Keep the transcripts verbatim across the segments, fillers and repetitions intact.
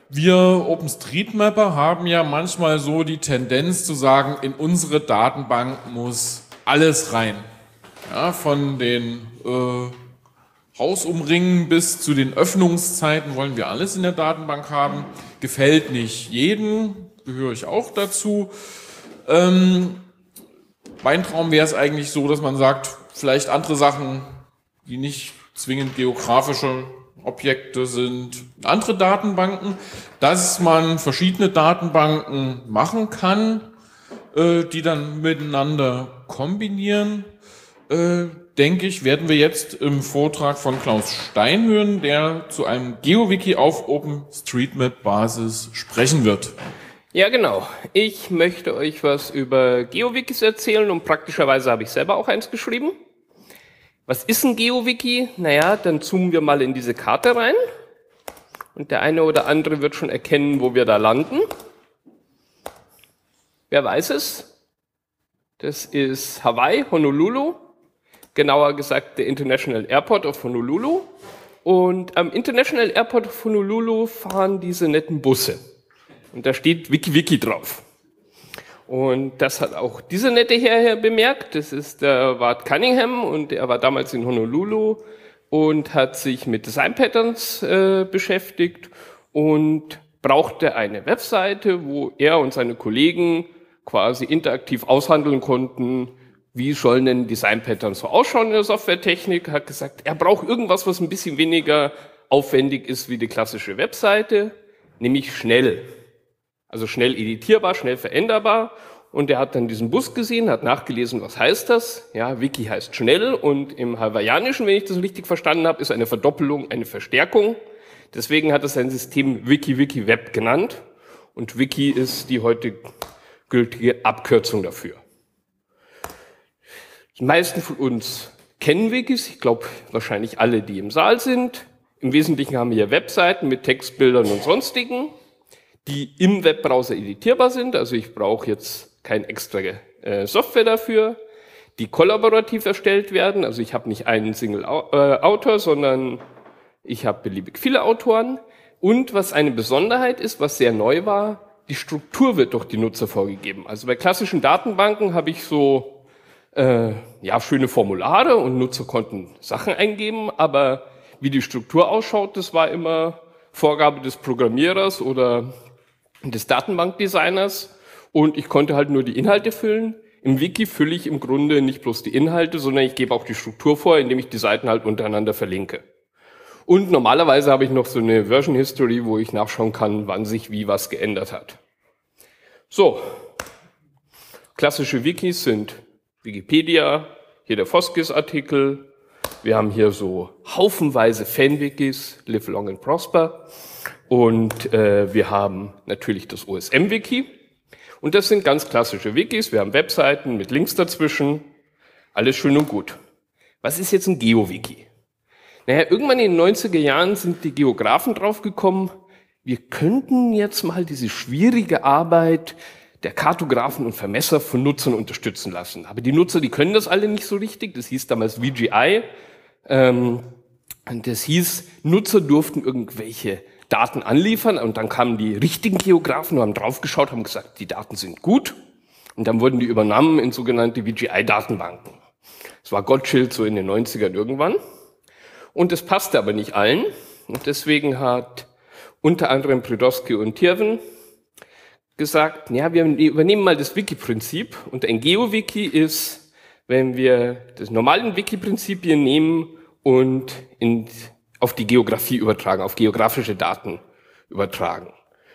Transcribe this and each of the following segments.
Wir OpenStreetMapper haben ja manchmal so die Tendenz zu sagen, in unsere Datenbank muss alles rein. Ja, von den äh, Hausumringen bis zu den Öffnungszeiten wollen wir alles in der Datenbank haben. Gefällt nicht jedem, gehöre ich auch dazu. Ähm, mein Traum wäre es eigentlich so, dass man sagt, vielleicht andere Sachen, die nicht zwingend geografische Objekte sind, andere Datenbanken, dass man verschiedene Datenbanken machen kann, äh, die dann miteinander kombinieren. Äh, denke ich, werden wir jetzt im Vortrag von Klaus Stein hören, der zu einem GeoWiki auf OpenStreetMap-Basis sprechen wird. Ja, genau. Ich möchte euch was über GeoWikis erzählen und praktischerweise habe ich selber auch eins geschrieben. Was ist ein GeoWiki? Naja, dann zoomen wir mal in diese Karte rein und der eine oder andere wird schon erkennen, wo wir da landen. Wer weiß es? Das ist Hawaii, Honolulu, genauer gesagt der International Airport of Honolulu. Und am International Airport of Honolulu fahren diese netten Busse. Und da steht WikiWiki drauf. Und das hat auch dieser nette Herr hier bemerkt. Das ist der Ward Cunningham und er war damals in Honolulu und hat sich mit Design Patterns äh, beschäftigt und brauchte eine Webseite, wo er und seine Kollegen quasi interaktiv aushandeln konnten, wie sollen denn Design Patterns so ausschauen in der Softwaretechnik. Hat gesagt, er braucht irgendwas, was ein bisschen weniger aufwendig ist wie die klassische Webseite, nämlich schnell. Also schnell editierbar, schnell veränderbar. Und er hat dann diesen Bus gesehen, hat nachgelesen, was heißt das? Ja, Wiki heißt schnell und im Hawaiianischen, wenn ich das richtig verstanden habe, ist eine Verdoppelung eine Verstärkung. Deswegen hat er sein System WikiWiki Web genannt. Und Wiki ist die heute gültige Abkürzung dafür. Die meisten von uns kennen Wikis. Ich glaube, wahrscheinlich alle, die im Saal sind. Im Wesentlichen haben wir hier Webseiten mit Textbildern und sonstigen, die im Webbrowser editierbar sind. Also ich brauche jetzt keine extra äh, Software dafür, die kollaborativ erstellt werden. Also ich habe nicht einen Single-Autor, sondern ich habe beliebig viele Autoren. Und was eine Besonderheit ist, was sehr neu war, die Struktur wird durch die Nutzer vorgegeben. Also bei klassischen Datenbanken habe ich so äh, ja schöne Formulare und Nutzer konnten Sachen eingeben, aber wie die Struktur ausschaut, das war immer Vorgabe des Programmierers oder des Datenbankdesigners und ich konnte halt nur die Inhalte füllen. Im Wiki fülle ich im Grunde nicht bloß die Inhalte, sondern ich gebe auch die Struktur vor, indem ich die Seiten halt untereinander verlinke. Und normalerweise habe ich noch so eine Version History, wo ich nachschauen kann, wann sich wie was geändert hat. So, klassische Wikis sind Wikipedia, hier der Foskis-Artikel. Wir haben hier so haufenweise Fan-Wikis, Live Long and Prosper. Und äh, wir haben natürlich das O S M-Wiki. Und das sind ganz klassische Wikis. Wir haben Webseiten mit Links dazwischen. Alles schön und gut. Was ist jetzt ein GeoWiki? Naja, irgendwann in den neunziger Jahren sind die Geografen draufgekommen, wir könnten jetzt mal diese schwierige Arbeit der Kartografen und Vermesser von Nutzern unterstützen lassen. Aber die Nutzer, die können das alle nicht so richtig. Das hieß damals V G I. Ähm, und das hieß, Nutzer durften irgendwelche Daten anliefern und dann kamen die richtigen Geografen und haben draufgeschaut, haben gesagt, die Daten sind gut und dann wurden die übernommen in sogenannte V G I-Datenbanken. Das war Gottschild so in den neunzigern irgendwann und das passte aber nicht allen und deswegen hat unter anderem Pridowski und Tirven gesagt, ja, wir übernehmen mal das Wiki-Prinzip und ein GeoWiki ist, wenn wir das normalen Wiki-Prinzipien nehmen und in auf die Geografie übertragen, auf geografische Daten übertragen.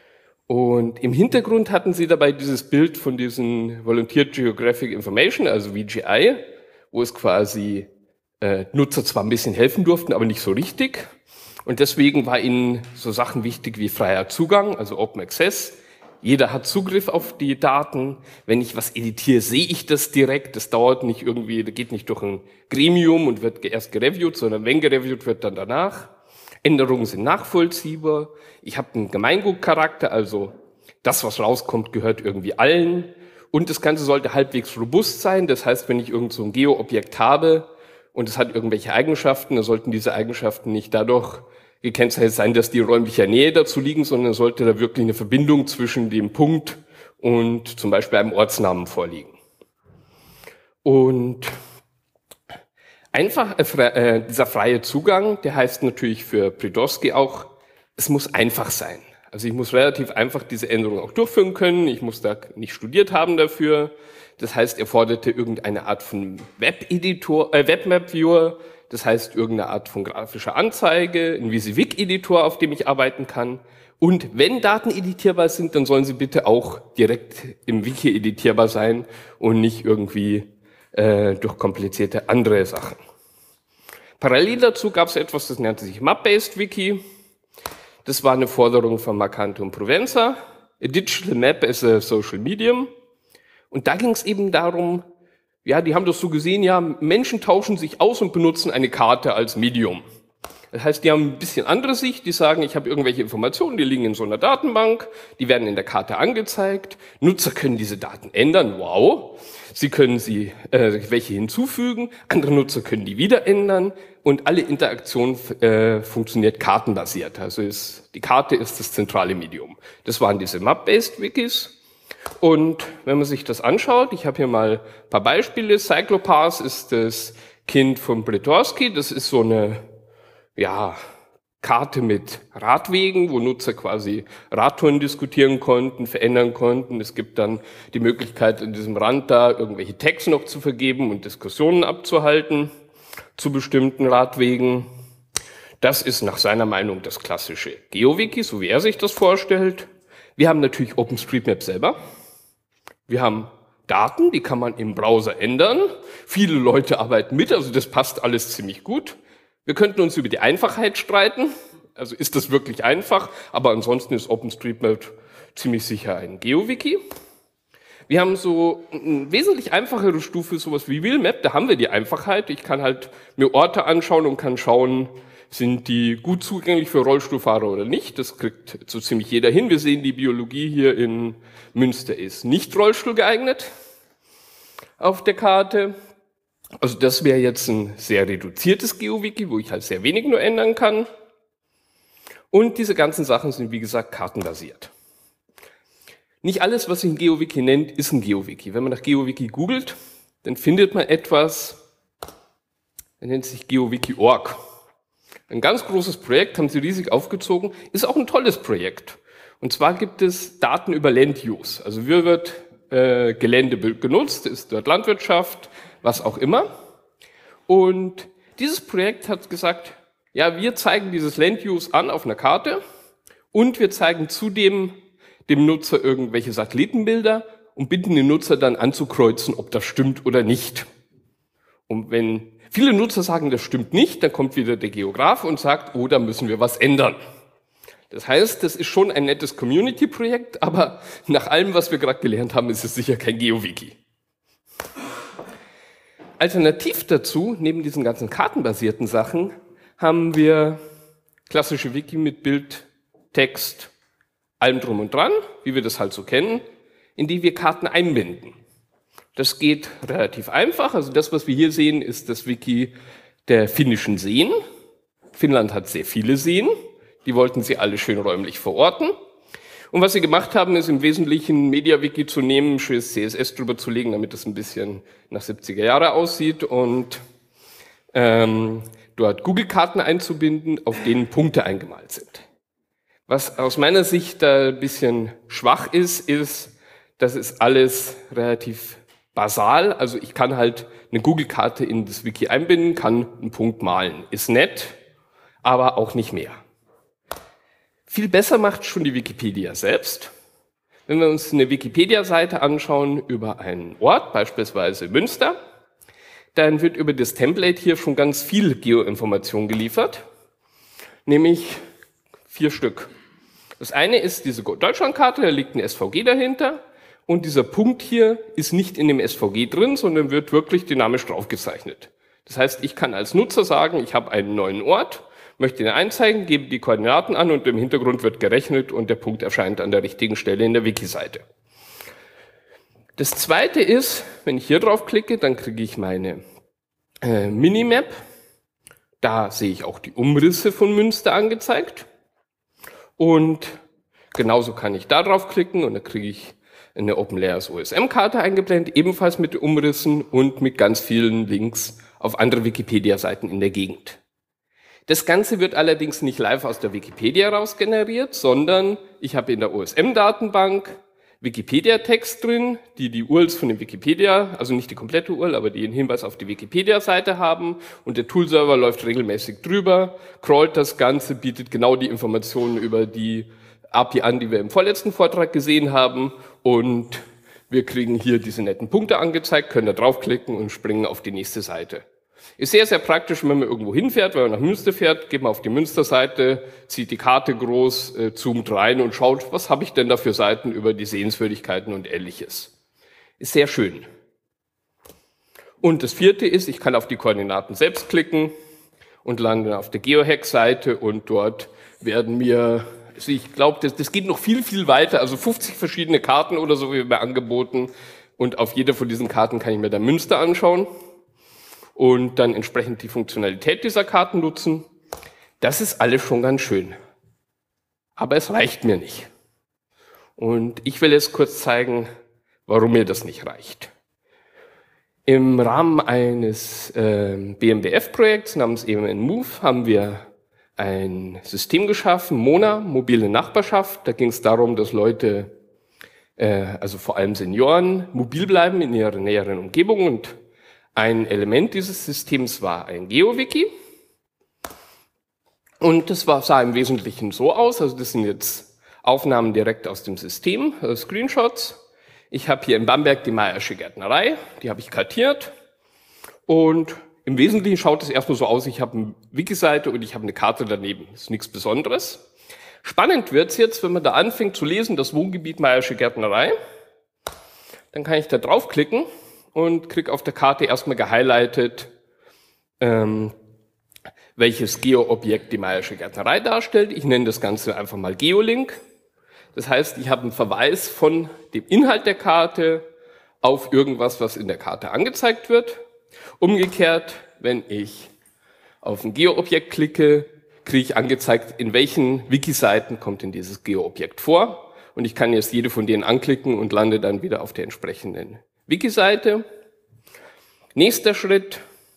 Und im Hintergrund hatten sie dabei dieses Bild von diesen Volunteer Geographic Information, also V G I, wo es quasi äh, Nutzer zwar ein bisschen helfen durften, aber nicht so richtig. Und deswegen war ihnen so Sachen wichtig wie freier Zugang, also Open Access. Jeder hat Zugriff auf die Daten. Wenn ich was editiere, sehe ich das direkt. Das dauert nicht irgendwie, das geht nicht durch ein Gremium und wird erst gereviewt, sondern wenn gereviewt wird, dann danach. Änderungen sind nachvollziehbar. Ich habe einen Gemeingutcharakter, also das, was rauskommt, gehört irgendwie allen. Und das Ganze sollte halbwegs robust sein. Das heißt, wenn ich irgend so ein Geo-Objekt habe und es hat irgendwelche Eigenschaften, dann sollten diese Eigenschaften nicht dadurch gekennzeichnet sein, dass die räumliche Nähe dazu liegen, sondern sollte da wirklich eine Verbindung zwischen dem Punkt und zum Beispiel einem Ortsnamen vorliegen. Und einfach äh, fre äh, dieser freie Zugang, der heißt natürlich für Brzydowski auch, es muss einfach sein. Also ich muss relativ einfach diese Änderung auch durchführen können, ich muss da nicht studiert haben dafür. Das heißt, er forderte irgendeine Art von Web-Editor, äh, Webmap-Viewer, das heißt irgendeine Art von grafischer Anzeige, ein WYSIWYG-Editor, auf dem ich arbeiten kann. Und wenn Daten editierbar sind, dann sollen sie bitte auch direkt im Wiki editierbar sein und nicht irgendwie äh, durch komplizierte andere Sachen. Parallel dazu gab es etwas, das nannte sich Map-Based Wiki. Das war eine Forderung von Mercante und Provenza. A digital map as a social medium. Und da ging es eben darum, ja, die haben das so gesehen, ja, Menschen tauschen sich aus und benutzen eine Karte als Medium. Das heißt, die haben ein bisschen andere Sicht, die sagen, ich habe irgendwelche Informationen, die liegen in so einer Datenbank, die werden in der Karte angezeigt, Nutzer können diese Daten ändern, wow, sie können sie äh, welche hinzufügen, andere Nutzer können die wieder ändern und alle Interaktion äh, funktioniert kartenbasiert, also ist, die Karte ist das zentrale Medium. Das waren diese Map-Based Wikis. Und wenn man sich das anschaut, ich habe hier mal ein paar Beispiele, Cyclopass ist das Kind von Brzydowski, das ist so eine, ja, Karte mit Radwegen, wo Nutzer quasi Radtouren diskutieren konnten, verändern konnten. Es gibt dann die Möglichkeit, in diesem Rand da irgendwelche Tags noch zu vergeben und Diskussionen abzuhalten zu bestimmten Radwegen. Das ist nach seiner Meinung das klassische GeoWiki, so wie er sich das vorstellt. Wir haben natürlich OpenStreetMap selber. Wir haben Daten, die kann man im Browser ändern. Viele Leute arbeiten mit, also das passt alles ziemlich gut. Wir könnten uns über die Einfachheit streiten. Also ist das wirklich einfach? Aber ansonsten ist OpenStreetMap ziemlich sicher ein GeoWiki. Wir haben so eine wesentlich einfachere Stufe, sowas wie Wheelmap. Da haben wir die Einfachheit. Ich kann halt mir Orte anschauen und kann schauen, sind die gut zugänglich für Rollstuhlfahrer oder nicht? Das kriegt so ziemlich jeder hin. Wir sehen, die Biologie hier in Münster ist nicht Rollstuhl geeignet auf der Karte. Also das wäre jetzt ein sehr reduziertes GeoWiki, wo ich halt sehr wenig nur ändern kann. Und diese ganzen Sachen sind, wie gesagt, kartenbasiert. Nicht alles, was sich ein GeoWiki nennt, ist ein GeoWiki. Wenn man nach GeoWiki googelt, dann findet man etwas, das nennt sich GeoWiki Punkt org. Ein ganz großes Projekt, haben sie riesig aufgezogen, ist auch ein tolles Projekt. Und zwar gibt es Daten über Land Use. Also wie wird äh, Gelände genutzt, ist dort Landwirtschaft, was auch immer. Und dieses Projekt hat gesagt, ja, wir zeigen dieses Land Use an auf einer Karte und wir zeigen zudem dem Nutzer irgendwelche Satellitenbilder und bitten den Nutzer dann anzukreuzen, ob das stimmt oder nicht. Und wenn viele Nutzer sagen, das stimmt nicht, dann kommt wieder der Geograf und sagt, oh, da müssen wir was ändern. Das heißt, das ist schon ein nettes Community-Projekt, aber nach allem, was wir gerade gelernt haben, ist es sicher kein GeoWiki. Alternativ dazu, neben diesen ganzen kartenbasierten Sachen, haben wir klassische Wiki mit Bild, Text, allem drum und dran, wie wir das halt so kennen, in die wir Karten einbinden. Das geht relativ einfach. Also das, was wir hier sehen, ist das Wiki der finnischen Seen. Finnland hat sehr viele Seen. Die wollten sie alle schön räumlich verorten. Und was sie gemacht haben, ist im Wesentlichen MediaWiki zu nehmen, schönes C S S drüber zu legen, damit es ein bisschen nach siebziger Jahre aussieht und ähm, dort Google-Karten einzubinden, auf denen Punkte eingemalt sind. Was aus meiner Sicht da ein bisschen schwach ist, ist, das ist alles relativ basal. Also ich kann halt eine Google-Karte in das Wiki einbinden, kann einen Punkt malen. Ist nett, aber auch nicht mehr. Viel besser macht schon die Wikipedia selbst. Wenn wir uns eine Wikipedia-Seite anschauen über einen Ort, beispielsweise Münster, dann wird über das Template hier schon ganz viel Geoinformation geliefert, nämlich vier Stück. Das eine ist diese Deutschlandkarte, da liegt ein S V G dahinter und dieser Punkt hier ist nicht in dem S V G drin, sondern wird wirklich dynamisch draufgezeichnet. Das heißt, ich kann als Nutzer sagen, ich habe einen neuen Ort, möchte ihn einzeigen, gebe die Koordinaten an und im Hintergrund wird gerechnet und der Punkt erscheint an der richtigen Stelle in der Wiki-Seite. Das zweite ist, wenn ich hier drauf klicke, dann kriege ich meine äh, Minimap. Da sehe ich auch die Umrisse von Münster angezeigt. Und genauso kann ich da drauf klicken und dann kriege ich eine OpenLayers O S M-Karte eingeblendet, ebenfalls mit Umrissen und mit ganz vielen Links auf andere Wikipedia-Seiten in der Gegend. Das Ganze wird allerdings nicht live aus der Wikipedia raus generiert, sondern ich habe in der O S M-Datenbank Wikipedia-Text drin, die die U R Ls von dem Wikipedia, also nicht die komplette U R L, aber die einen Hinweis auf die Wikipedia-Seite haben, und der Toolserver läuft regelmäßig drüber, crawlt das Ganze, bietet genau die Informationen über die A P I an, die wir im vorletzten Vortrag gesehen haben, und wir kriegen hier diese netten Punkte angezeigt, können da draufklicken und springen auf die nächste Seite. Ist sehr, sehr praktisch, wenn man irgendwo hinfährt, wenn man nach Münster fährt, geht man auf die Münster-Seite, zieht die Karte groß, äh, zoomt rein und schaut, was habe ich denn da für Seiten über die Sehenswürdigkeiten und Ähnliches. Ist sehr schön. Und das vierte ist, ich kann auf die Koordinaten selbst klicken und lande auf der GeoHack-Seite, und dort werden mir, also ich glaube, das, das geht noch viel, viel weiter, also fünfzig verschiedene Karten oder so wie mir angeboten, und auf jeder von diesen Karten kann ich mir dann Münster anschauen und dann entsprechend die Funktionalität dieser Karten nutzen. Das ist alles schon ganz schön. Aber es reicht mir nicht. Und ich will jetzt kurz zeigen, warum mir das nicht reicht. Im Rahmen eines äh, B M B F-Projekts namens E M N Move haben wir ein System geschaffen, Mona, mobile Nachbarschaft. Da ging es darum, dass Leute, äh, also vor allem Senioren, mobil bleiben in ihrer näheren Umgebung, und ein Element dieses Systems war ein GeoWiki. Und das war, sah im Wesentlichen so aus, also das sind jetzt Aufnahmen direkt aus dem System, also Screenshots. Ich habe hier in Bamberg die Mayersche Gärtnerei, die habe ich kartiert, und im Wesentlichen schaut es erstmal so aus, ich habe eine Wiki-Seite und ich habe eine Karte daneben, das ist nichts Besonderes. Spannend wird's jetzt, wenn man da anfängt zu lesen, das Wohngebiet Mayersche Gärtnerei, dann kann ich da draufklicken und kriege auf der Karte erstmal gehighlightet, ähm, welches Geo-Objekt die Mayersche Gärtnerei darstellt. Ich nenne das Ganze einfach mal Geolink. Das heißt, ich habe einen Verweis von dem Inhalt der Karte auf irgendwas, was in der Karte angezeigt wird. Umgekehrt, wenn ich auf ein Geo-Objekt klicke, kriege ich angezeigt, in welchen Wiki-Seiten kommt denn dieses Geo-Objekt vor. Und ich kann jetzt jede von denen anklicken und lande dann wieder auf der entsprechenden Wiki-Seite. Nächster Schritt,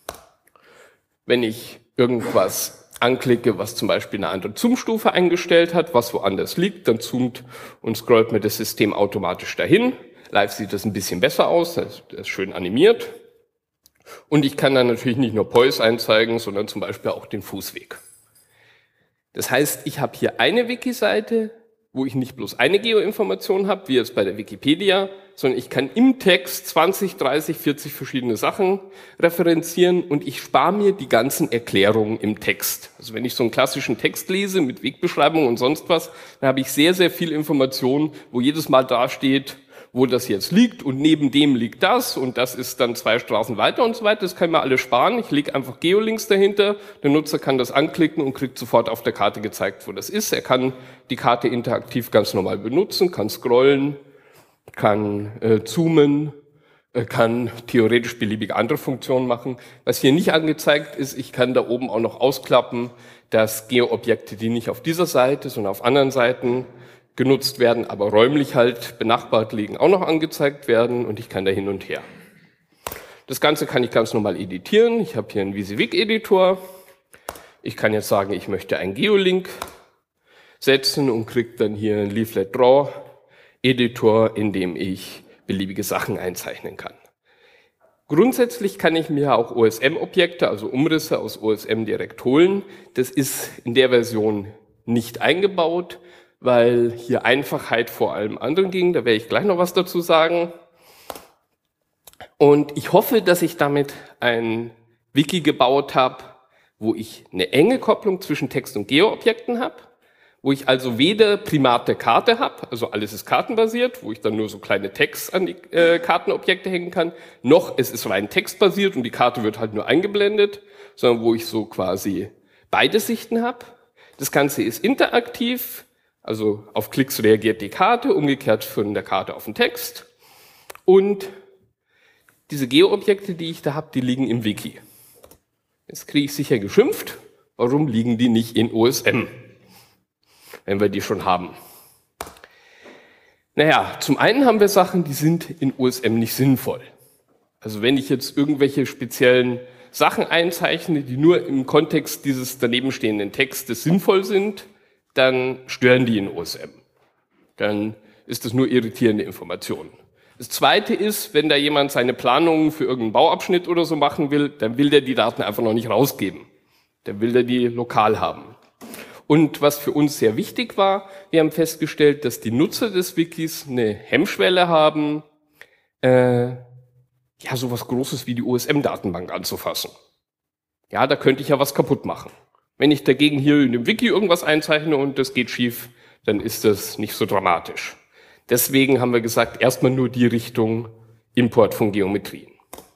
wenn ich irgendwas anklicke, was zum Beispiel eine andere Zoom-Stufe eingestellt hat, was woanders liegt, dann zoomt und scrollt mir das System automatisch dahin. Live sieht das ein bisschen besser aus, das ist schön animiert. Und ich kann dann natürlich nicht nur P O I S einzeigen, sondern zum Beispiel auch den Fußweg. Das heißt, ich habe hier eine Wiki-Seite, wo ich nicht bloß eine Geoinformation habe, wie jetzt bei der Wikipedia, sondern ich kann im Text zwanzig, dreißig, vierzig verschiedene Sachen referenzieren, und ich spare mir die ganzen Erklärungen im Text. Also wenn ich so einen klassischen Text lese mit Wegbeschreibung und sonst was, dann habe ich sehr, sehr viel Information, wo jedes Mal da steht, wo das jetzt liegt, und neben dem liegt das, und das ist dann zwei Straßen weiter und so weiter. Das kann ich mir alles sparen. Ich lege einfach Geolinks dahinter. Der Nutzer kann das anklicken und kriegt sofort auf der Karte gezeigt, wo das ist. Er kann die Karte interaktiv ganz normal benutzen, kann scrollen, kann äh, zoomen, äh, kann theoretisch beliebige andere Funktionen machen. Was hier nicht angezeigt ist, ich kann da oben auch noch ausklappen, dass Geo-Objekte, die nicht auf dieser Seite, sondern auf anderen Seiten genutzt werden, aber räumlich halt benachbart liegen, auch noch angezeigt werden, und ich kann da hin und her. Das Ganze kann ich ganz normal editieren. Ich habe hier einen WYSIWYG-Editor. Ich kann jetzt sagen, ich möchte einen Geolink setzen und kriege dann hier einen Leaflet Draw Editor, in dem ich beliebige Sachen einzeichnen kann. Grundsätzlich kann ich mir auch O S M-Objekte, also Umrisse aus O S M direkt holen. Das ist in der Version nicht eingebaut, weil hier Einfachheit vor allem anderen ging. Da werde ich gleich noch was dazu sagen. Und ich hoffe, dass ich damit ein Wiki gebaut habe, wo ich eine enge Kopplung zwischen Text- und Geo-Objekten habe, wo ich also weder Primat der Karte habe, also alles ist kartenbasiert, wo ich dann nur so kleine Tags an die äh, Kartenobjekte hängen kann, noch es ist rein textbasiert und die Karte wird halt nur eingeblendet, sondern wo ich so quasi beide Sichten habe. Das Ganze ist interaktiv, also auf Klicks reagiert die Karte, umgekehrt von der Karte auf den Text. Und diese Geo-Objekte, die ich da habe, die liegen im Wiki. Jetzt kriege ich sicher geschimpft, warum liegen die nicht in O S M, wenn wir die schon haben. Naja, zum einen haben wir Sachen, die sind in O S M nicht sinnvoll. Also wenn ich jetzt irgendwelche speziellen Sachen einzeichne, die nur im Kontext dieses danebenstehenden Textes sinnvoll sind, dann stören die in O S M. Dann ist das nur irritierende Information. Das Zweite ist, wenn da jemand seine Planungen für irgendeinen Bauabschnitt oder so machen will, dann will der die Daten einfach noch nicht rausgeben. Dann will der die lokal haben. Und was für uns sehr wichtig war, wir haben festgestellt, dass die Nutzer des Wikis eine Hemmschwelle haben, äh, ja, sowas Großes wie die O S M-Datenbank anzufassen. Ja, da könnte ich ja was kaputt machen. Wenn ich dagegen hier in dem Wiki irgendwas einzeichne und das geht schief, dann ist das nicht so dramatisch. Deswegen haben wir gesagt, erstmal nur die Richtung Import von Geometrien.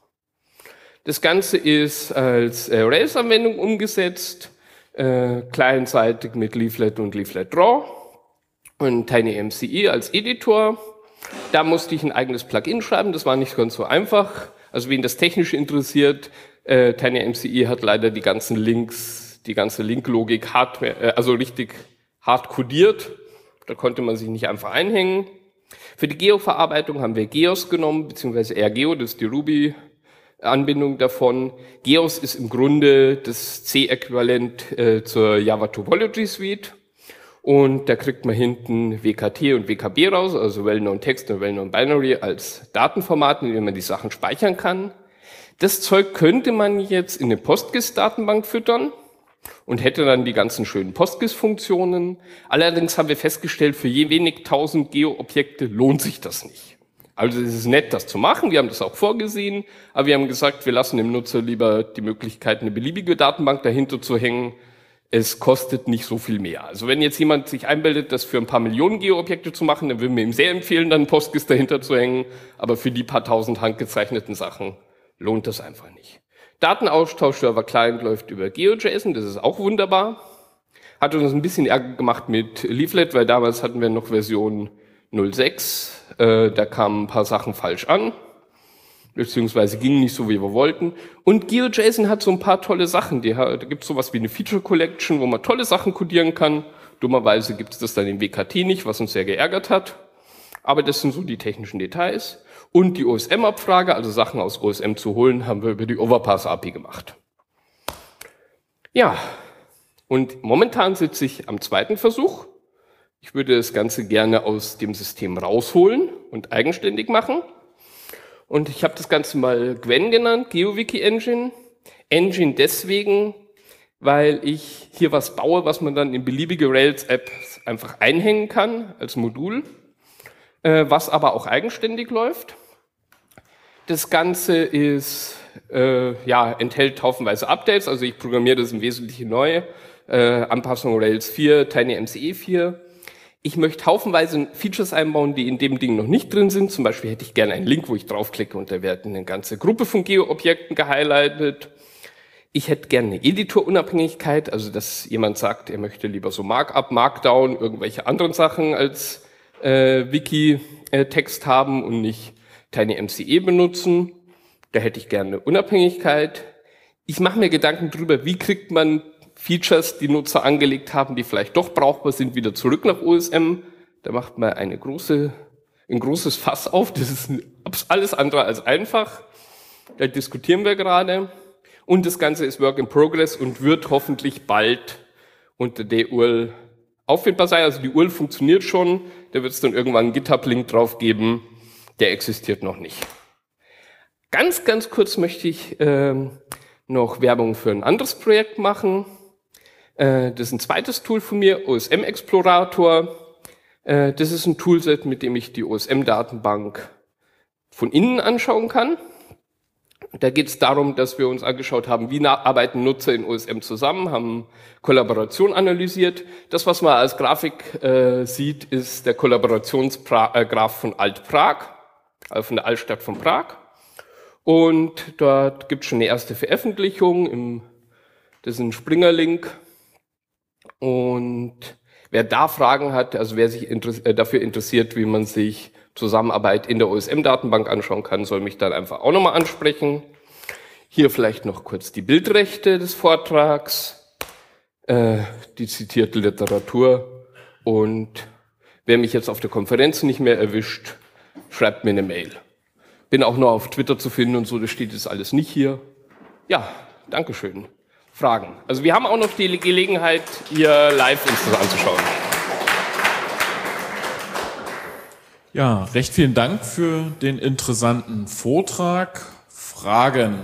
Das Ganze ist als äh, Rails-Anwendung umgesetzt, äh, clientseitig mit Leaflet und Leaflet Draw und TinyMCE als Editor. Da musste ich ein eigenes Plugin schreiben, das war nicht ganz so einfach. Also wen das technisch interessiert, äh, TinyMCE hat leider die ganzen Links, die ganze Linklogik hart, äh, also richtig hart codiert. Da konnte man sich nicht einfach einhängen. Für die Geo-Verarbeitung haben wir Geos genommen, beziehungsweise RGeo, das ist die Ruby-Anbindung davon. Geos ist im Grunde das C-Äquivalent äh, zur Java Topology Suite. Und da kriegt man hinten W K T und W K B raus, also Well-Known Text und Well-Known Binary als Datenformat, in dem man die Sachen speichern kann. Das Zeug könnte man jetzt in eine PostGIS-Datenbank füttern und hätte dann die ganzen schönen PostGIS-Funktionen. Allerdings haben wir festgestellt, für je wenig tausend Geo-Objekte lohnt sich das nicht. Also es ist nett, das zu machen, wir haben das auch vorgesehen, aber wir haben gesagt, wir lassen dem Nutzer lieber die Möglichkeit, eine beliebige Datenbank dahinter zu hängen. Es kostet nicht so viel mehr. Also wenn jetzt jemand sich einbildet, das für ein paar Millionen Geo-Objekte zu machen, dann würden wir ihm sehr empfehlen, dann PostGIS dahinter zu hängen, aber für die paar tausend handgezeichneten Sachen lohnt das einfach nicht. Datenaustausch-Server Client läuft über GeoJSON, das ist auch wunderbar. Hat uns ein bisschen Ärger gemacht mit Leaflet, weil damals hatten wir noch Version null Punkt sechs, äh, da kamen ein paar Sachen falsch an, beziehungsweise gingen nicht so, wie wir wollten. Und GeoJSON hat so ein paar tolle Sachen, die, da gibt es sowas wie eine Feature Collection, wo man tolle Sachen codieren kann. Dummerweise gibt es das dann in W K T nicht, was uns sehr geärgert hat. Aber das sind so die technischen Details. Und die O S M-Abfrage, also Sachen aus O S M zu holen, haben wir über die Overpass-A P I gemacht. Ja, und momentan sitze ich am zweiten Versuch. Ich würde das Ganze gerne aus dem System rausholen und eigenständig machen. Und ich habe das Ganze mal Gwen genannt, GeoWiki Engine. Engine deswegen, weil ich hier was baue, was man dann in beliebige Rails-Apps einfach einhängen kann als Modul, äh, was aber auch eigenständig läuft. Das Ganze ist, äh, ja, enthält haufenweise Updates, also ich programmiere das im Wesentlichen neu, äh, Anpassung Rails vier, TinyMCE vier. Ich möchte haufenweise Features einbauen, die in dem Ding noch nicht drin sind. Zum Beispiel hätte ich gerne einen Link, wo ich draufklicke und da wird eine ganze Gruppe von Geo-Objekten gehighlightet. Ich hätte gerne eine Editorunabhängigkeit, also dass jemand sagt, er möchte lieber so Markup, Markdown, irgendwelche anderen Sachen als äh, Wiki-Text haben und nicht TinyMCE benutzen. Da hätte ich gerne Unabhängigkeit. Ich mache mir Gedanken drüber, wie kriegt man Features, die Nutzer angelegt haben, die vielleicht doch brauchbar sind, wieder zurück nach O S M. Da macht man eine große, ein großes Fass auf. Das ist alles andere als einfach. Da diskutieren wir gerade. Und das Ganze ist Work in Progress und wird hoffentlich bald unter der U R L auffindbar sein. Also die U R L funktioniert schon. Da wird es dann irgendwann einen GitHub-Link drauf geben. Der existiert noch nicht. Ganz, ganz kurz möchte ich äh, noch Werbung für ein anderes Projekt machen. Äh, das ist ein zweites Tool von mir, O S M Explorator. Äh, das ist ein Toolset, mit dem ich die O S M-Datenbank von innen anschauen kann. Da geht es darum, dass wir uns angeschaut haben, wie arbeiten Nutzer in O S M zusammen, haben Kollaboration analysiert. Das, was man als Grafik äh, sieht, ist der Kollaborationsgraph von Alt-Prag, also von der Altstadt von Prag. Und dort gibt es schon eine erste Veröffentlichung, im, das ist ein Springer-Link. Und wer da Fragen hat, also wer sich interess- äh, dafür interessiert, wie man sich Zusammenarbeit in der O S M-Datenbank anschauen kann, soll mich dann einfach auch nochmal ansprechen. Hier vielleicht noch kurz die Bildrechte des Vortrags, äh, die zitierte Literatur und wer mich jetzt auf der Konferenz nicht mehr erwischt, schreibt mir eine Mail. Bin auch noch auf Twitter zu finden und so, das steht jetzt alles nicht hier. Ja, Dankeschön. Fragen? Also wir haben auch noch die Gelegenheit, hier live uns das anzuschauen. Ja, recht vielen Dank für den interessanten Vortrag. Fragen?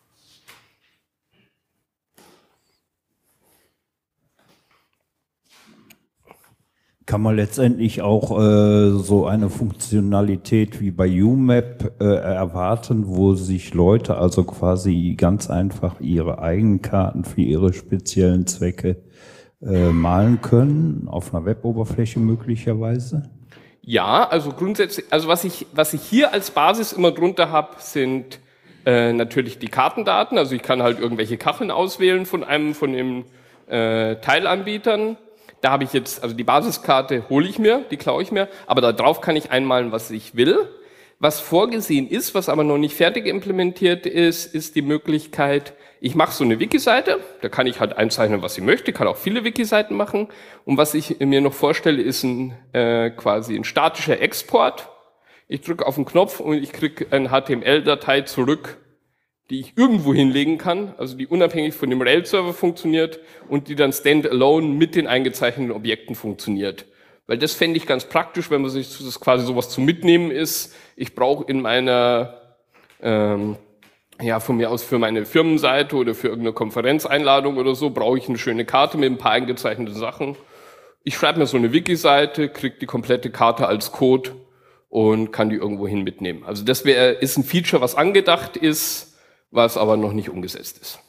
Kann man letztendlich auch äh, so eine Funktionalität wie bei U Map äh, erwarten, wo sich Leute also quasi ganz einfach ihre eigenen Karten für ihre speziellen Zwecke äh, malen können, auf einer Weboberfläche möglicherweise? Ja, also grundsätzlich, also was ich, was ich hier als Basis immer drunter habe, sind äh, natürlich die Kartendaten. Also ich kann halt irgendwelche Kacheln auswählen von einem von den äh, Teilanbietern. Da habe ich jetzt, also die Basiskarte hole ich mir, die klaue ich mir, aber da drauf kann ich einmalen, was ich will. Was vorgesehen ist, was aber noch nicht fertig implementiert ist, ist die Möglichkeit, ich mache so eine Wiki-Seite, da kann ich halt einzeichnen, was ich möchte, kann auch viele Wiki-Seiten machen. Und was ich mir noch vorstelle, ist ein äh, quasi ein statischer Export. Ich drücke auf den Knopf und ich kriege eine H T M L-Datei zurück, die ich irgendwo hinlegen kann, also die unabhängig von dem Rails-Server funktioniert und die dann standalone mit den eingezeichneten Objekten funktioniert. Weil das fände ich ganz praktisch, wenn man sich das quasi sowas zu mitnehmen ist. Ich brauche in meiner, ähm, ja, von mir aus für meine Firmenseite oder für irgendeine Konferenzeinladung oder so, brauche ich eine schöne Karte mit ein paar eingezeichneten Sachen. Ich schreibe mir so eine Wiki-Seite, kriege die komplette Karte als Code und kann die irgendwo hin mitnehmen. Also das wäre, ist ein Feature, was angedacht ist, was aber noch nicht umgesetzt ist.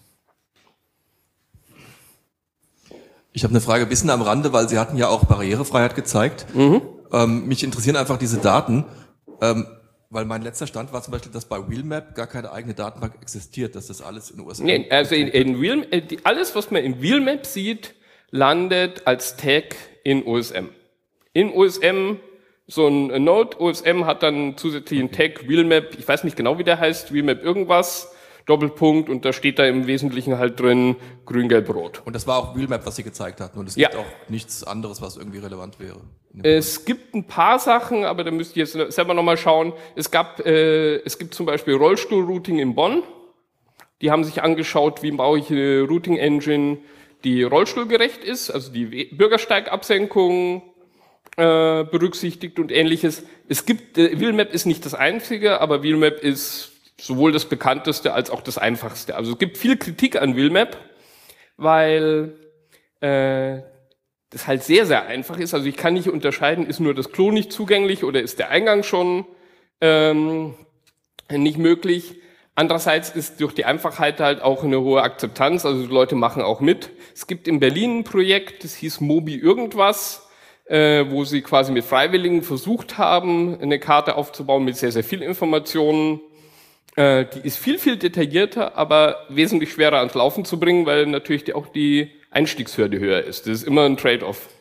Ich habe eine Frage ein bisschen am Rande, weil Sie hatten ja auch Barrierefreiheit gezeigt. Mhm. Ähm, mich interessieren einfach diese Daten, ähm, weil mein letzter Stand war zum Beispiel, dass bei Wheelmap gar keine eigene Datenbank existiert, dass das alles in U S M... Nee, also in, in Wheel, alles, was man in Wheelmap sieht, landet als Tag in O S M. In O S M, so ein Node O S M hat dann einen zusätzlichen Tag Wheelmap, ich weiß nicht genau, wie der heißt, Wheelmap irgendwas, Doppelpunkt, und da steht da im Wesentlichen halt drin grün, gelb, rot. Und das war auch Wheelmap, was Sie gezeigt hatten, und es ja. gibt auch nichts anderes, was irgendwie relevant wäre. Es gibt ein paar Sachen, aber da müsst ihr jetzt selber nochmal schauen. Es gab, äh, es gibt zum Beispiel Rollstuhl-Routing in Bonn. Die haben sich angeschaut, wie baue ich eine Routing-Engine, die rollstuhlgerecht ist, also die Bürgersteigabsenkung äh, berücksichtigt und ähnliches. Es gibt, äh, Wheelmap ist nicht das einzige, aber Wheelmap ist sowohl das bekannteste als auch das einfachste. Also es gibt viel Kritik an Wheelmap, weil äh, das halt sehr, sehr einfach ist. Also ich kann nicht unterscheiden, ist nur das Klo nicht zugänglich oder ist der Eingang schon ähm, nicht möglich. Andererseits ist durch die Einfachheit halt auch eine hohe Akzeptanz, also die Leute machen auch mit. Es gibt in Berlin ein Projekt, das hieß Mobi irgendwas, äh, wo sie quasi mit Freiwilligen versucht haben, eine Karte aufzubauen mit sehr, sehr viel Informationen. Äh, die ist viel, viel detaillierter, aber wesentlich schwerer ans Laufen zu bringen, weil natürlich die, auch die Einstiegshürde höher ist. Das ist immer ein Trade-off.